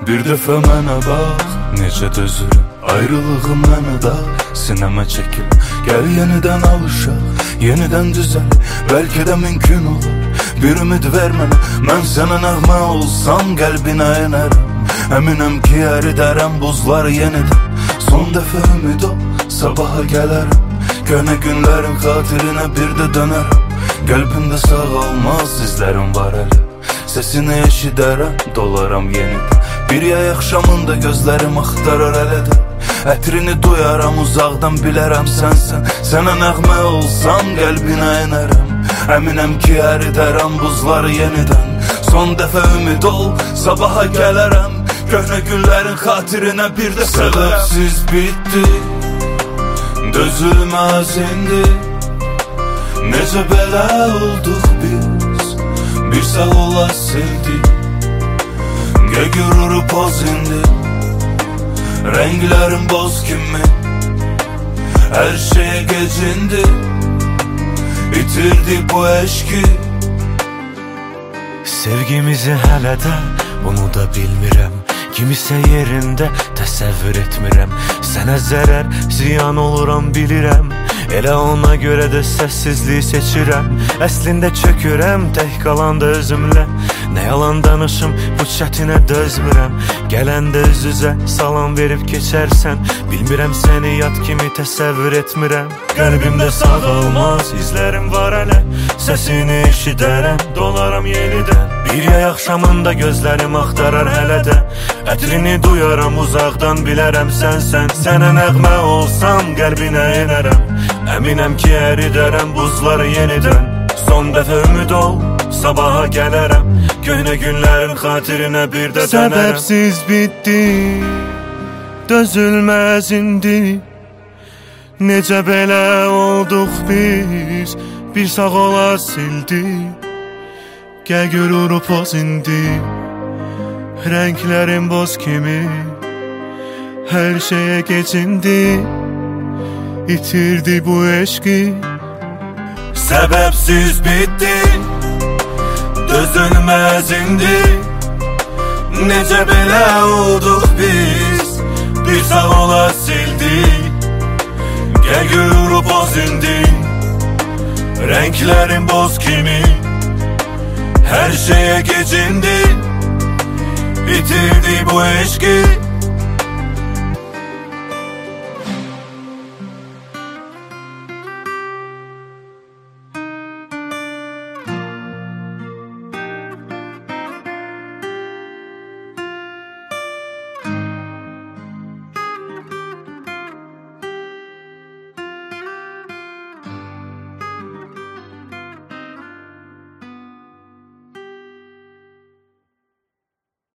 Bir dəfə mənə bax, necə dözürüm ayrılığı mənə da, sinəmə çəkil. Gəl yenidən alışaq, yenidən düzəl, bəlkə də mümkün olur. Bir ümid ver mənə, mən sənə nəğmə olsam qəlbinə enərəm. Əminəm ki əridərəm buzlar yenidən. Son dəfə ümid ol, sabaha gələrəm. Köhnə günlərin xatirinə bir də dönərəm. Qəlbimdə sağalmaz izlərim var hələ. Səsini eşidərəm, dolaram yenidən. Bir yay axşamında gözlərim axtarar hələ də. Ətrini duyaram uzaqdan, bilərəm sənsən. Sənə nəğmə olsam qəlbinə enərəm. Əminəm ki əridərəm buzları yenidən. Son dəfə ümid ol, sabaha gələrəm. Köhnə günlərin xatirinə bir də səbəbsiz bitdi, dözülməz indi. Necə belə olduq biz, bir sağ ola sevdik. Gəl gürürü poz indi, rənglərin boz kimi. Hər şey gecindi, itirdi bu eşki. Sevgimizi hələ də unuda bilmirəm. Kimisə yerində təsəvvür etmirəm. Sənə zərər, ziyan oluram bilirəm. Elə ona görə də səssizliyi seçirəm. Əslində çökürəm, tək qalanda özümlə. Nə yalan danışım, bu çətinə dözmürəm. Gələndə üz-üzə salam verib keçərsən. Bilmirəm səni yad kimi təsəvvür etmirəm. Qəlbimdə sağalmaz izlərim var hələ. Səsini eşidərəm, dolaram yenidən. Bir yay axşamında gözlərim axtarar hələ də. Ətrini duyaram uzaqdan, bilərəm sənsən. Sənə nəğmə olsam qəlbinə enərəm. Əminəm ki əridərəm buzları yenidən. Son dəfə ümid ol, sabaha gələrəm. Köhnə günlərin xatirinə bir də dönərəm. Səbəbsiz bitdi, dözülməz indi. Necə belə olduq biz, bir sağ ola sildi. Gəl görür poz indi, rənglərin boz kimi. Hər şeyə gecindi, itirdi bu eşki. Səbəbsiz bitdi, dözülməz indi. Necə belə olduq biz, bir sağ ola sildi. Gəl görür poz indi, rənglərin boz kimi. Hər şeyə gecindi, itirdi bu eşki.